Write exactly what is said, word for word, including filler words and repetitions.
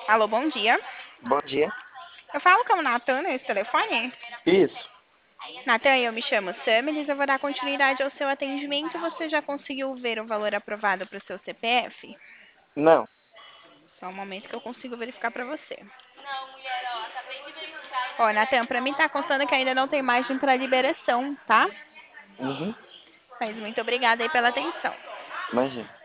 Alô, bom dia. Bom dia. Eu falo com o Natan nesse telefone? Isso. Natan, eu me chamo Samilis, eu vou dar continuidade ao seu atendimento. Você já conseguiu ver o valor aprovado para o seu C P F? Não. Só um momento que eu consigo verificar para você. Ó, Natan, para mim tá constando que ainda não tem margem para liberação, tá? Uhum. Mas muito obrigada aí pela atenção. Imagina.